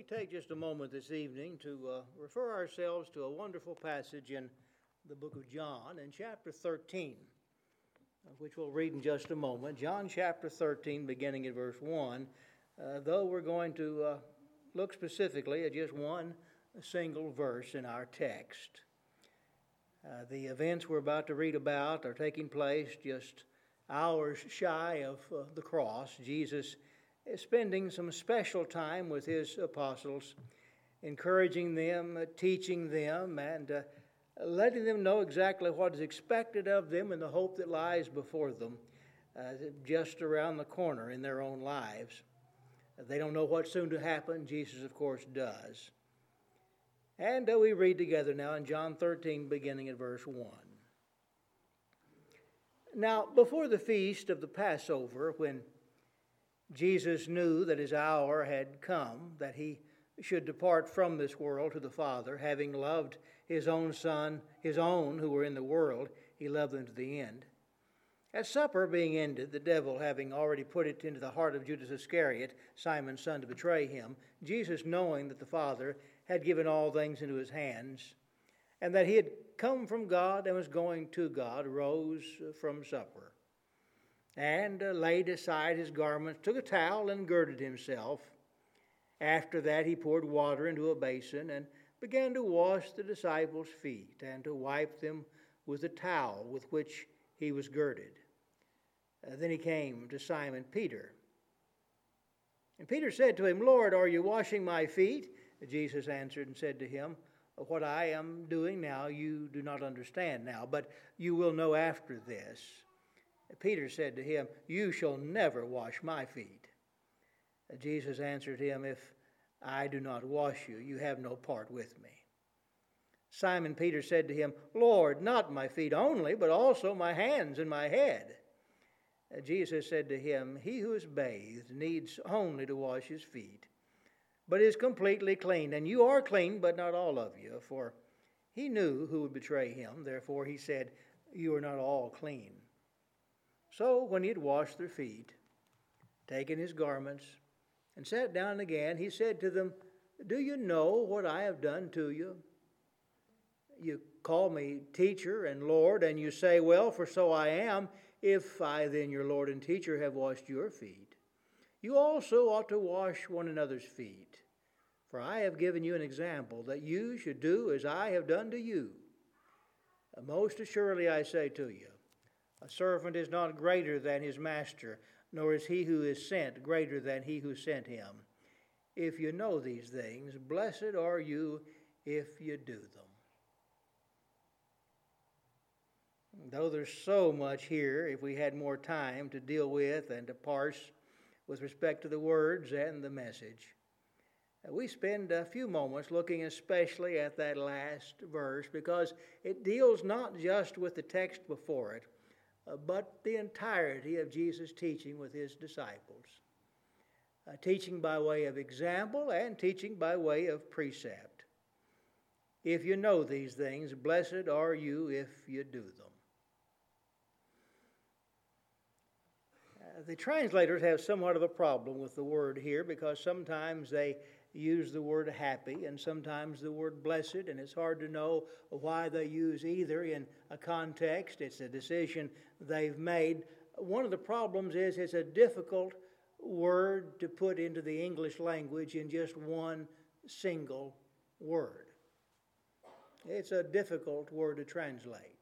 We take just a moment this evening to refer ourselves to a wonderful passage in the book of John in chapter 13, which we'll read in just a moment. John chapter 13, beginning at verse 1, though we're going to look specifically at just one single verse in our text. The events we're about to read about are taking place just hours shy of the cross. Jesus is spending some special time with his apostles, encouraging them, teaching them, and letting them know exactly what is expected of them and the hope that lies before them just around the corner in their own lives. They don't know what's soon to happen. Jesus, of course, does. And we read together now in John 13, beginning at verse 1. Now, before the feast of the Passover, when Jesus knew that his hour had come, that he should depart from this world to the Father, having loved his own Son, his own who were in the world, he loved them to the end. At supper being ended, the devil having already put it into the heart of Judas Iscariot, Simon's son, to betray him, Jesus, knowing that the Father had given all things into his hands, and that he had come from God and was going to God, rose from supper, and laid aside his garments, took a towel and girded himself. After that he poured water into a basin and began to wash the disciples' feet and to wipe them with the towel with which he was girded. Then he came to Simon Peter. And Peter said to him, "Lord, are you washing my feet?" Jesus answered and said to him, "What I am doing now you do not understand now, but you will know after this." Peter said to him, "You shall never wash my feet." Jesus answered him, "If I do not wash you, you have no part with me." Simon Peter said to him, "Lord, not my feet only, but also my hands and my head." Jesus said to him, "He who is bathed needs only to wash his feet, but is completely clean. And you are clean, but not all of you." For he knew who would betray him. Therefore he said, "You are not all clean." So when he had washed their feet, taken his garments, and sat down again, he said to them, "Do you know what I have done to you? You call me teacher and Lord, and you say, well, for so I am. If I then, your Lord and teacher, have washed your feet, you also ought to wash one another's feet. For I have given you an example, that you should do as I have done to you. Most assuredly I say to you, a servant is not greater than his master, nor is he who is sent greater than he who sent him. If you know these things, blessed are you if you do them." Though there's so much here, if we had more time to deal with and to parse with respect to the words and the message, we spend a few moments looking especially at that last verse, because it deals not just with the text before it, but the entirety of Jesus' teaching with his disciples. Teaching by way of example and teaching by way of precept. If you know these things, blessed are you if you do them. The translators have somewhat of a problem with the word here, because sometimes they use the word happy and sometimes the word blessed, and it's hard to know why they use either in a context. It's a decision they've made. One of the problems is it's a difficult word to put into the English language in just one single word. It's a difficult word to translate.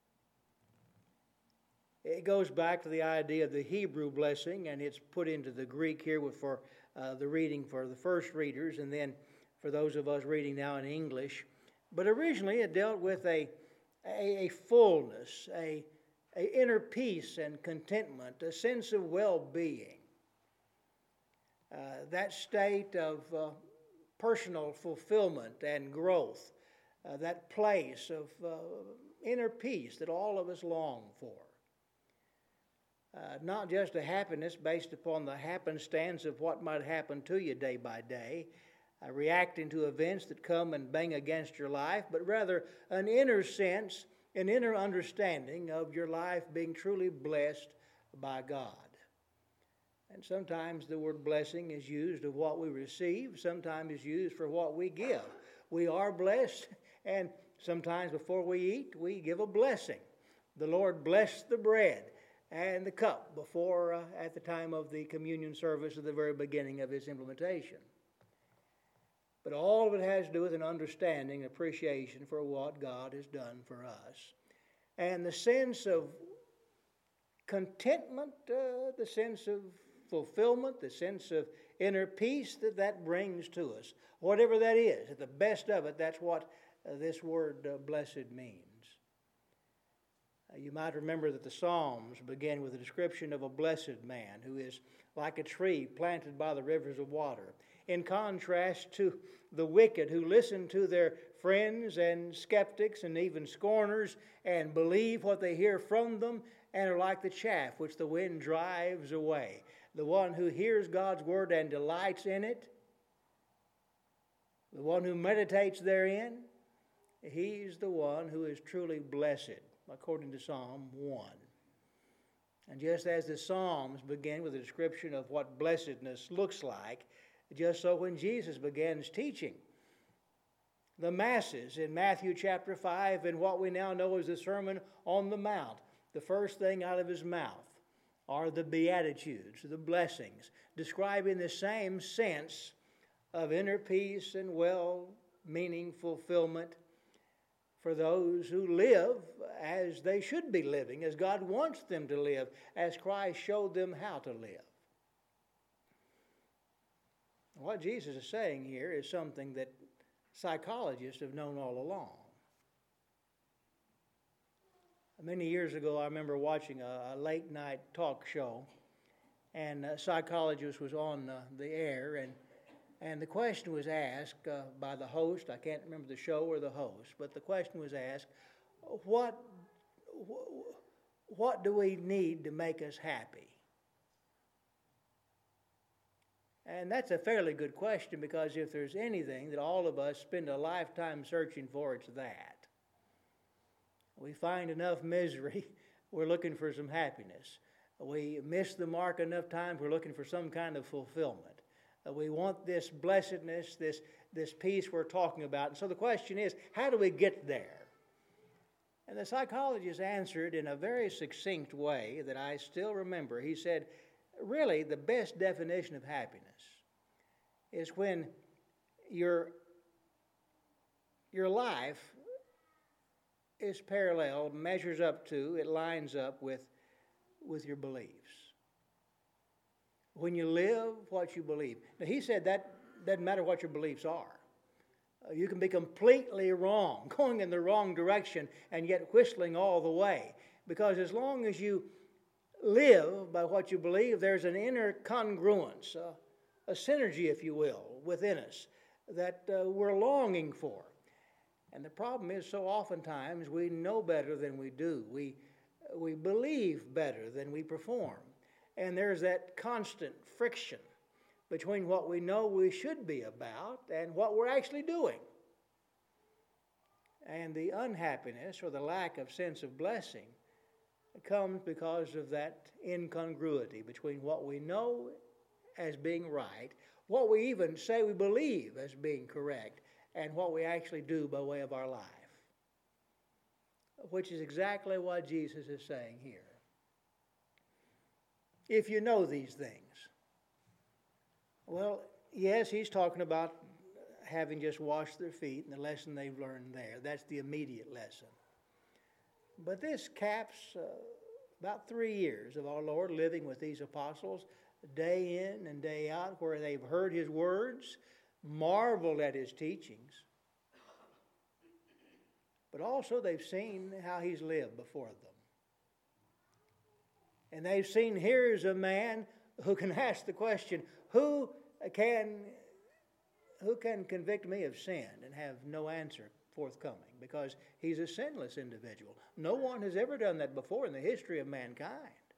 It goes back to the idea of the Hebrew blessing, and it's put into the Greek here for the reading for the first readers, and then for those of us reading now in English. But originally it dealt with a fullness, a inner peace and contentment, a sense of well-being. That state of personal fulfillment and growth, that place of inner peace that all of us long for. Not just a happiness based upon the happenstance of what might happen to you day by day, reacting to events that come and bang against your life, but rather an inner sense, an inner understanding of your life being truly blessed by God. And sometimes the word blessing is used of what we receive, sometimes it's used for what we give. We are blessed, and sometimes before we eat, we give a blessing. The Lord blessed the bread and the cup before, at the time of the communion service at the very beginning of its implementation. But all of it has to do with an understanding, appreciation for what God has done for us. And the sense of contentment, the sense of fulfillment, the sense of inner peace that brings to us. Whatever that is, at the best of it, that's what this word blessed means. You might remember that the Psalms begin with a description of a blessed man who is like a tree planted by the rivers of water, in contrast to the wicked who listen to their friends and skeptics and even scorners and believe what they hear from them and are like the chaff which the wind drives away. The one who hears God's word and delights in it, the one who meditates therein, he's the one who is truly blessed, according to Psalm 1. And just as the Psalms begin with a description of what blessedness looks like, just so when Jesus begins teaching the masses in Matthew chapter 5 and what we now know as the Sermon on the Mount, the first thing out of his mouth are the Beatitudes, the blessings, describing the same sense of inner peace and well-meaning fulfillment for those who live as they should be living, as God wants them to live, as Christ showed them how to live. What Jesus is saying here is something that psychologists have known all along. Many years ago, I remember watching a late-night talk show, and a psychologist was on the air, and the question was asked by the host. I can't remember the show or the host, but the question was asked, what do we need to make us happy? And that's a fairly good question, because if there's anything that all of us spend a lifetime searching for, it's that. We find enough misery, we're looking for some happiness. We miss the mark enough times, we're looking for some kind of fulfillment. We want this blessedness, this peace we're talking about. And so the question is, how do we get there? And the psychologist answered in a very succinct way that I still remember. He said, really, the best definition of happiness is when your life is parallel, measures up to, it lines up with your beliefs. When you live what you believe. Now, he said that doesn't matter what your beliefs are. You can be completely wrong, going in the wrong direction, and yet whistling all the way. Because as long as you live by what you believe, there's an inner congruence, a synergy, if you will, within us that we're longing for. And the problem is, so oftentimes we know better than we do. We believe better than we perform. And there's that constant friction between what we know we should be about and what we're actually doing. And the unhappiness or the lack of sense of blessing comes because of that incongruity between what we know as being right, what we even say we believe as being correct, and what we actually do by way of our life, which is exactly what Jesus is saying here. If you know these things. Well, yes, he's talking about having just washed their feet and the lesson they've learned there. That's the immediate lesson. But this caps about 3 years of our Lord living with these apostles, day in and day out, where they've heard his words, marveled at his teachings, but also they've seen how he's lived before them. And they've seen, here's a man who can ask the question, who can convict me of sin, and have no answer forthcoming, because he's a sinless individual. No one has ever done that before in the history of mankind.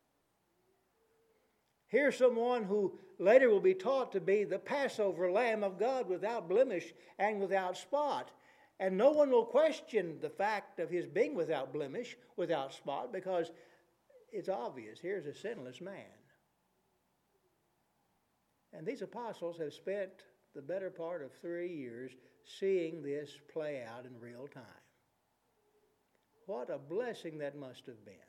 Here's someone who later will be taught to be the Passover Lamb of God without blemish and without spot. And no one will question the fact of his being without blemish, without spot, because it's obvious. Here's a sinless man. And these apostles have spent the better part of 3 years seeing this play out in real time. What a blessing that must have been.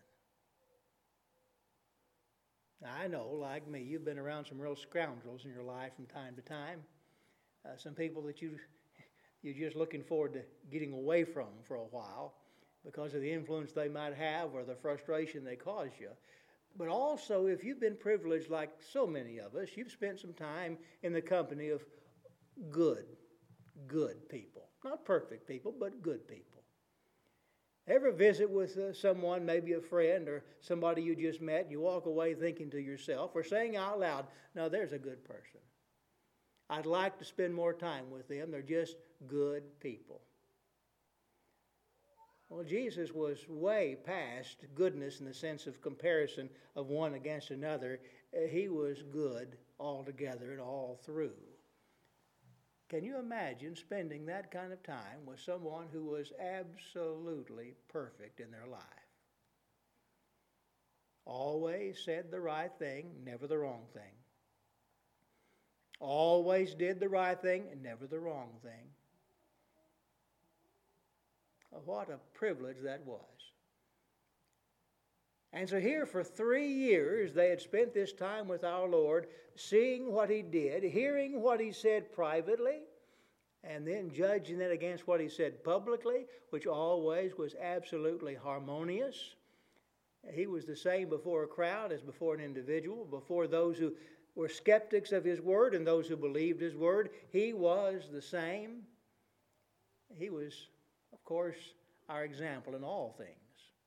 I know, like me, you've been around some real scoundrels in your life from time to time. Some people that you're just looking forward to getting away from for a while because of the influence they might have or the frustration they cause you. But also, if you've been privileged like so many of us, you've spent some time in the company of good people. Not perfect people, but good people. Ever visit with someone, maybe a friend or somebody you just met, and you walk away thinking to yourself or saying out loud, "No, there's a good person. I'd like to spend more time with them. They're just good people." Well, Jesus was way past goodness in the sense of comparison of one against another. He was good altogether and all through. Can you imagine spending that kind of time with someone who was absolutely perfect in their life? Always said the right thing, never the wrong thing. Always did the right thing and never the wrong thing. What a privilege that was. And so here for 3 years they had spent this time with our Lord, seeing what He did, hearing what He said privately, and then judging it against what He said publicly, which always was absolutely harmonious. He was the same before a crowd as before an individual, before those who were skeptics of His word and those who believed His word. He was the same. He was, of course, our example in all things.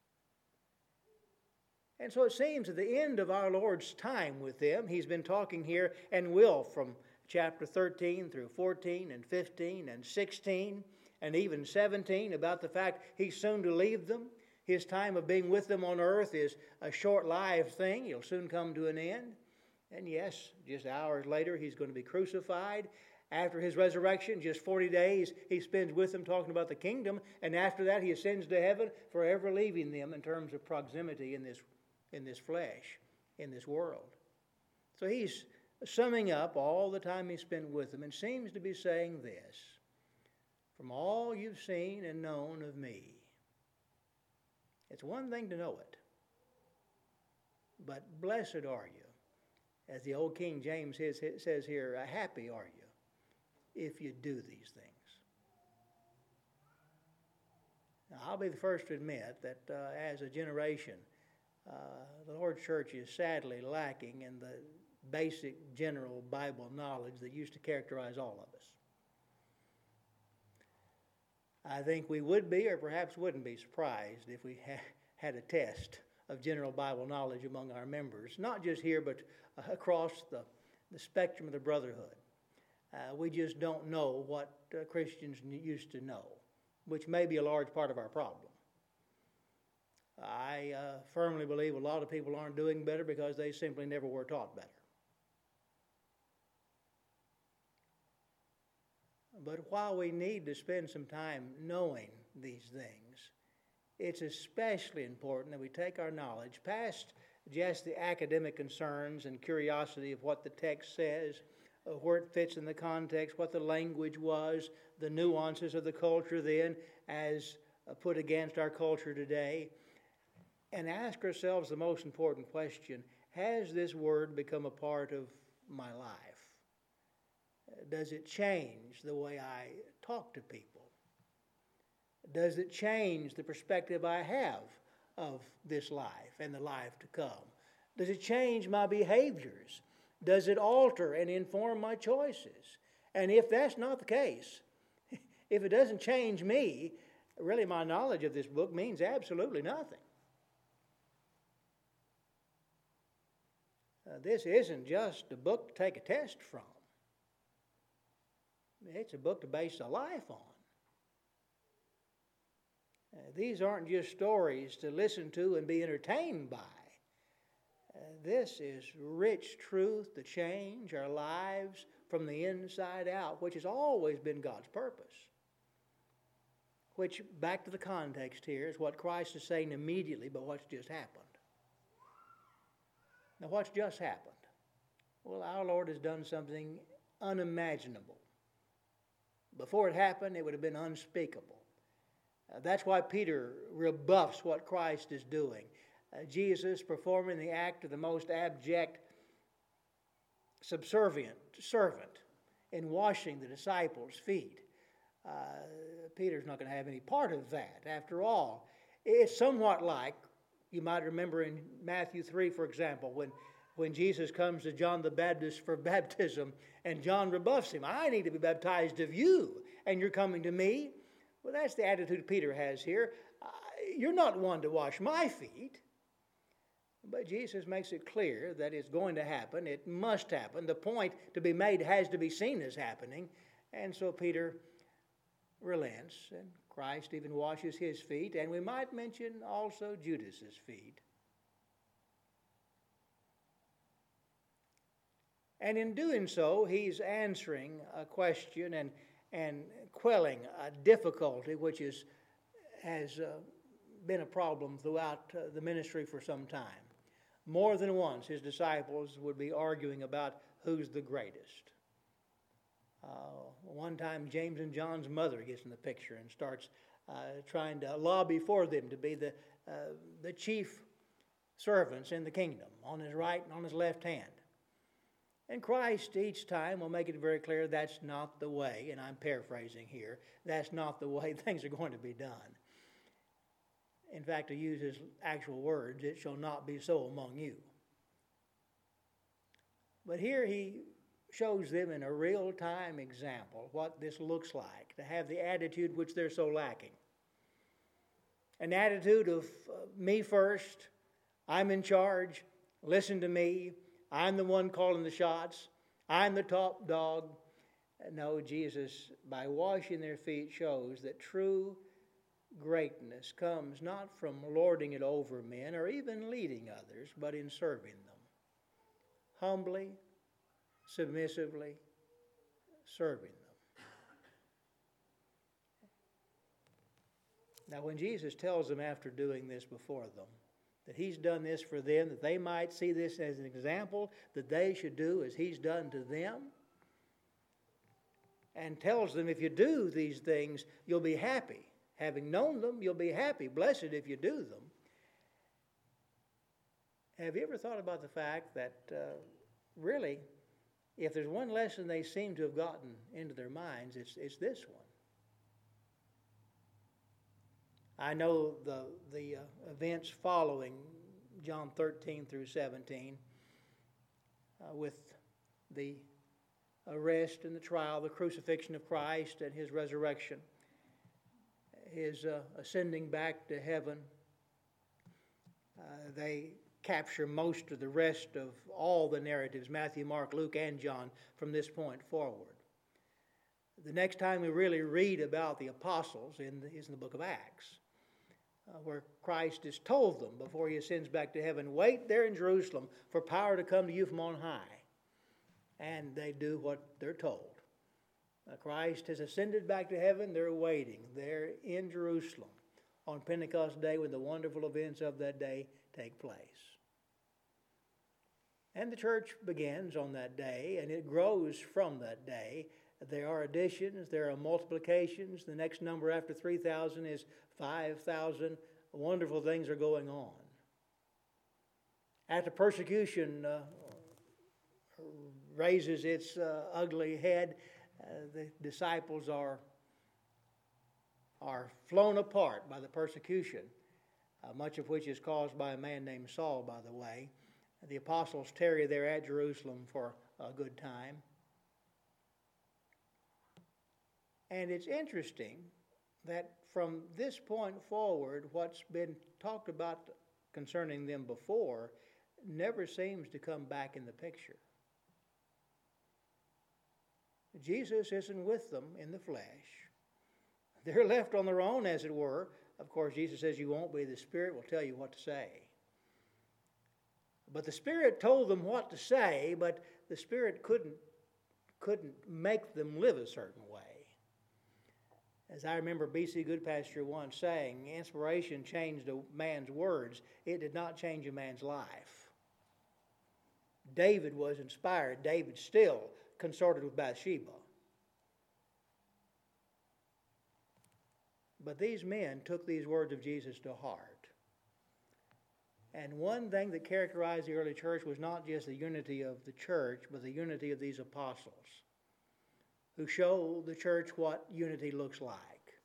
And so it seems at the end of our Lord's time with them, He's been talking here and will from chapter 13 through 14 and 15 and 16 and even 17 about the fact He's soon to leave them. His time of being with them on earth is a short-lived thing. He'll soon come to an end. And yes, just hours later, He's going to be crucified. After His resurrection, just 40 days He spends with them talking about the kingdom. And after that, He ascends to heaven, forever leaving them in terms of proximity in this flesh, in this world. So He's summing up all the time He spent with them and seems to be saying this: from all you've seen and known of Me, it's one thing to know it, but blessed are you. As the old King James says here, happy are you if you do these things. Now, I'll be the first to admit that as a generation, the Lord's Church is sadly lacking in the basic general Bible knowledge that used to characterize all of us. I think we would be, or perhaps wouldn't be, surprised if we had a test of general Bible knowledge among our members, not just here, but across the spectrum of the brotherhood. We just don't know what Christians used to know, which may be a large part of our problem. I firmly believe a lot of people aren't doing better because they simply never were taught better. But while we need to spend some time knowing these things, it's especially important that we take our knowledge past just the academic concerns and curiosity of what the text says, where it fits in the context, what the language was, the nuances of the culture then as put against our culture today, and ask ourselves the most important question: has this word become a part of my life? Does it change the way I talk to people? Does it change the perspective I have of this life and the life to come? Does it change my behaviors? Does it alter and inform my choices? And if that's not the case, if it doesn't change me, really my knowledge of this book means absolutely nothing. This isn't just a book to take a test from. It's a book to base a life on. These aren't just stories to listen to and be entertained by. This is rich truth to change our lives from the inside out, which has always been God's purpose. Which, back to the context here, is what Christ is saying immediately, but what's just happened. Now, what's just happened? Well, our Lord has done something unimaginable. Before it happened, it would have been unspeakable. That's why Peter rebuffs what Christ is doing. Jesus performing the act of the most abject, subservient servant in washing the disciples' feet. Peter's not going to have any part of that. After all, it's somewhat like, you might remember in Matthew 3, for example, when Jesus comes to John the Baptist for baptism, and John rebuffs him. I need to be baptized of you, and you're coming to me? Well, that's the attitude Peter has here. You're not one to wash my feet. But Jesus makes it clear that it's going to happen. It must happen. The point to be made has to be seen as happening. And so Peter relents, and Christ even washes his feet. And we might mention also Judas's feet. And in doing so, he's answering a question and quelling a difficulty which has been a problem throughout the ministry for some time. More than once, his disciples would be arguing about who's the greatest. One time, James and John's mother gets in the picture and starts trying to lobby for them to be the chief servants in the kingdom, on his right and on his left hand. And Christ each time will make it very clear that's not the way, and I'm paraphrasing here, that's not the way things are going to be done. In fact, to use his actual words, it shall not be so among you. But here he shows them in a real-time example what this looks like, to have the attitude which they're so lacking. An attitude of me first, I'm in charge, listen to me, I'm the one calling the shots, I'm the top dog. No, Jesus, by washing their feet, shows that true greatness comes not from lording it over men or even leading others, but in serving them. Humbly, submissively, serving them. Now, when Jesus tells them after doing this before them, that he's done this for them, that they might see this as an example, that they should do as he's done to them, and tells them if you do these things, you'll be happy. Having known them, you'll be happy. Blessed if you do them. Have you ever thought about the fact that really, if there's one lesson they seem to have gotten into their minds, it's this one. I know the events following John 13 through 17 with the arrest and the trial, the crucifixion of Christ and his resurrection, his ascending back to heaven. They capture most of the rest of all the narratives, Matthew, Mark, Luke, and John, from this point forward. The next time we really read about the apostles is in the book of Acts, where Christ has told them before he ascends back to heaven, wait there in Jerusalem for power to come to you from on high. And they do what they're told. Christ has ascended back to heaven. They're waiting there in Jerusalem on Pentecost Day when the wonderful events of that day take place. And the church begins on that day, and it grows from that day. There are additions, there are multiplications. The next number after 3,000 is 5,000. Wonderful things are going on. After persecution raises its ugly head, the disciples are flown apart by the persecution, much of which is caused by a man named Saul, by the way. The apostles tarry there at Jerusalem for a good time. And it's interesting that from this point forward, what's been talked about concerning them before never seems to come back in the picture. Jesus isn't with them in the flesh. They're left on their own, as it were. Of course, Jesus says you won't be. The Spirit will tell you what to say. But the Spirit told them what to say, but the Spirit couldn't make them live a certain way. As I remember B.C. Goodpasture once saying, inspiration changed a man's words. It did not change a man's life. David was inspired. David still consorted with Bathsheba. But these men took these words of Jesus to heart. And one thing that characterized the early church was not just the unity of the church, but the unity of these apostles who show the church what unity looks like.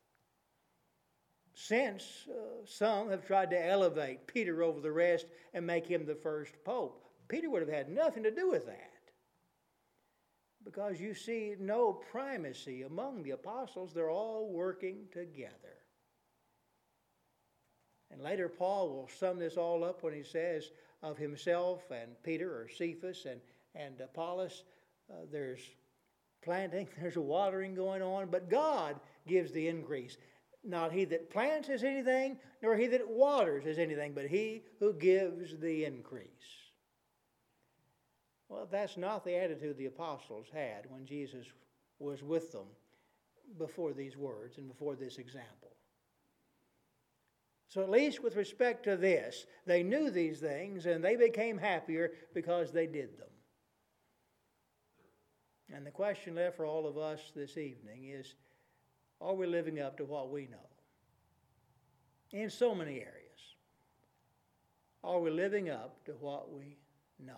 Since some have tried to elevate Peter over the rest and make him the first pope, Peter would have had nothing to do with that. Because you see no primacy among the apostles. They're all working together. And later Paul will sum this all up when he says of himself and Peter or Cephas and Apollos, there's planting, there's a watering going on, but God gives the increase. Not he that plants is anything, nor he that waters is anything, but he who gives the increase. Well, that's not the attitude the apostles had when Jesus was with them before these words and before this example. So at least with respect to this, they knew these things and they became happier because they did them. And the question left for all of us this evening is, are we living up to what we know? In so many areas. Are we living up to what we know?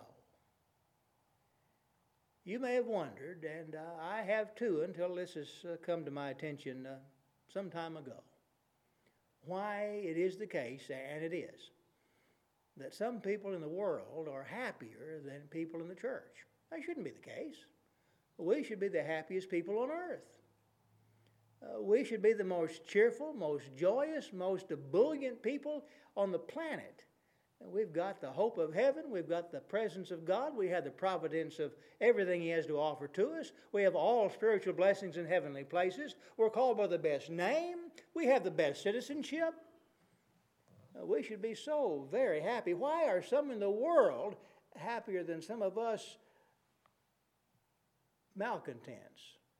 You may have wondered, and I have too until this has come to my attention some time ago, why it is the case, and it is, that some people in the world are happier than people in the church. That shouldn't be the case. We should be the happiest people on earth. We should be the most cheerful, most joyous, most ebullient people on the planet. And we've got the hope of heaven. We've got the presence of God. We have the providence of everything He has to offer to us. We have all spiritual blessings in heavenly places. We're called by the best name. We have the best citizenship. We should be so very happy. Why are some in the world happier than some of us malcontents?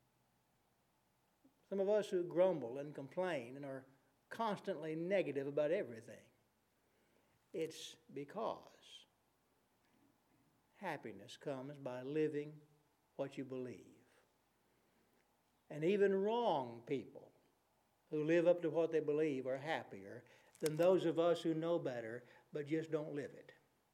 Some of us who grumble and complain and are constantly negative about everything. It's because happiness comes by living what you believe. And even wrong people who live up to what they believe are happier than those of us who know better but just don't live it.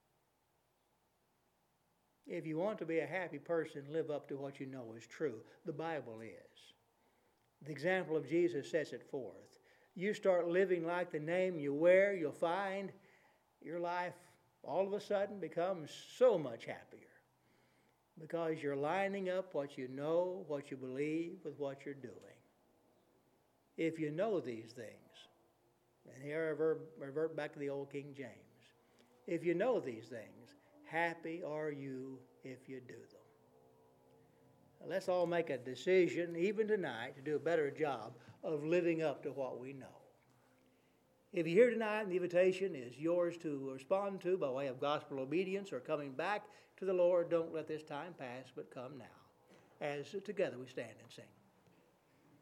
If you want to be a happy person, live up to what you know is true. The Bible is. The example of Jesus sets it forth. You start living like the name you wear, you'll find your life all of a sudden becomes so much happier because you're lining up what you know, what you believe with what you're doing. If you know these things, and here I revert back to the old King James, if you know these things, happy are you if you do them. Let's all make a decision, even tonight, to do a better job of living up to what we know. If you're here tonight and the invitation is yours to respond to by way of gospel obedience or coming back to the Lord, don't let this time pass, but come now. As together we stand and sing.